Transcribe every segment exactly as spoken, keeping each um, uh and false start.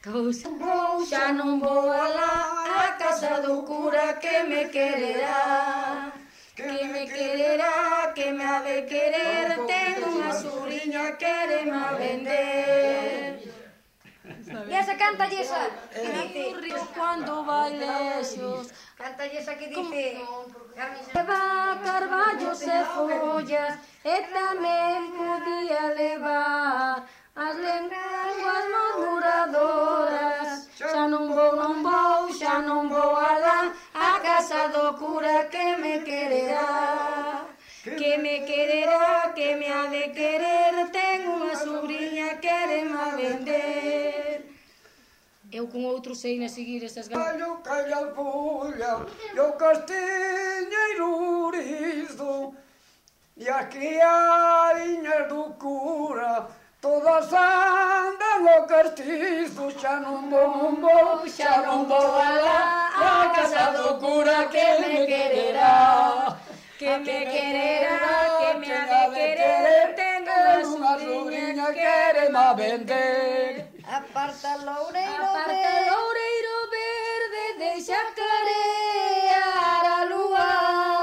Xa non vou alá a casa do cura que me quererá, que me quererá, que me ha de querer, tengo unha sobrinha que quéreme a vender. E esa canta esa, que dice, cando vai lexos, canta esa que dice, leva carballos e follas, e tamén podía levar as lenguas murmuradoras. Xa non vou, non vou, xa non vou alá a casa do cura que me quererá, que me quererá, que me ha de querer, tengo unha sobrinha que quéreme a vender. Eu con outro sei na seguir esas ganas. Callo, calla a fulla, e o castiñeiro urizo, e as criadiñas do cura, todas andan ao castizo. Xa non vou, non vou, xa non vou alá a casa do cura que me quererá, Que me quererá, que me ha de querer, tengo unha sobrinha que quéreme a vender. aparta loureiro Aparta loureiro verde, deixa clarear a lúa.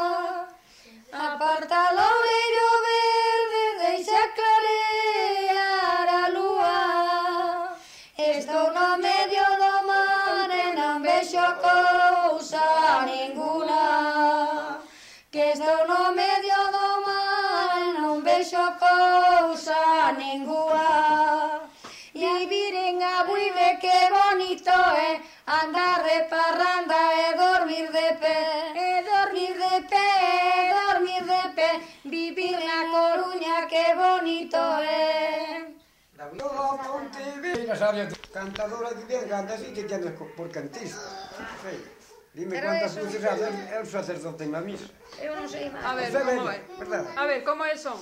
Aparta loureiro verde, deixa clarear a lúa. Estou no medio do mar e non vexo cousa ninguna. Que estou no medio do mar e non vexo cousa ninguna. E viren a buive que bonito é andar de parranda e dormir de pé, e dormir de pé, e dormir de pé, vivir na Coruña que bonito é. Toda Pontevedra, sabes, cantadora que bien canta así que tienes por cantista. Dime cuántas veces hace el sacerdote en la misa. Eu non sei máis. A ver, Usted como ve, é? verdad? A ver, como é son?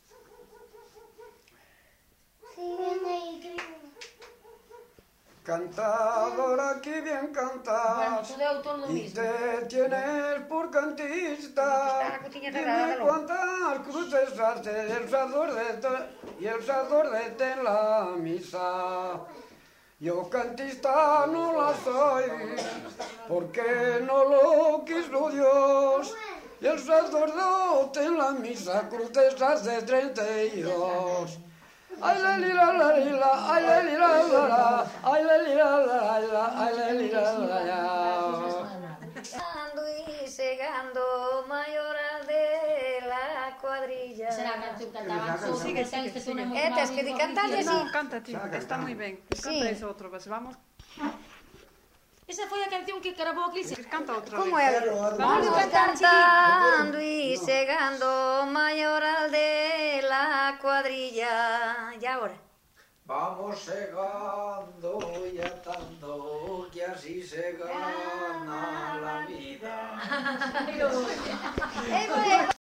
Cantadora que bien cantas, y te tienes por cantista. Dime cuántas cruces hace el sacerdote y el sacerdote en la misa. Yo cantista no la soy, porque no lo quiso Dios. Y el sacerdote en la misa cruces hace treinta y dos. Ay la li la la li la, ay la li la la la, ay la li la la la, ay la li la la la. Ando y segando mayoral de la cuadrilla. Será que tú cantabas tú, sigue, sigue, sigue. Eh, tens que di cantarlle así. No, canta ti, está moi ben. Canta eso outro vez, vamos. Esa foi a canción que grabou a Cristian. Canta outra Como vez. é? Vamos cantando y segando mayoral de la cuadrilla. E agora? Vamos segando y atando, que así se gana la vida. Eh,